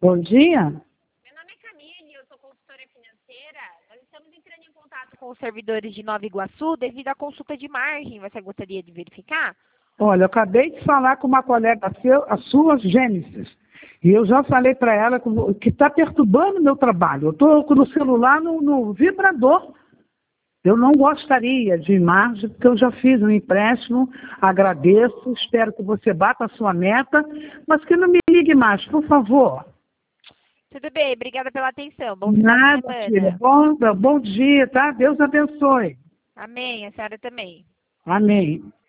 Bom dia. Meu nome é Camille, eu sou consultora financeira. Nós estamos entrando em contato com os servidores de Nova Iguaçu devido à consulta de margem. Você gostaria de verificar? Olha, eu acabei de falar com uma colega a sua, Gênesis, e eu já falei para ela que está perturbando o meu trabalho. Eu estou com o celular no vibrador. Eu não gostaria de margem, porque eu já fiz um empréstimo, agradeço, espero que você bata a sua meta, mas que não me ligue mais, por favor. Tudo bem, obrigada pela atenção. Bom final de Nada, semana. filha. Bom dia, tá? Deus abençoe. Amém, a senhora também. Amém.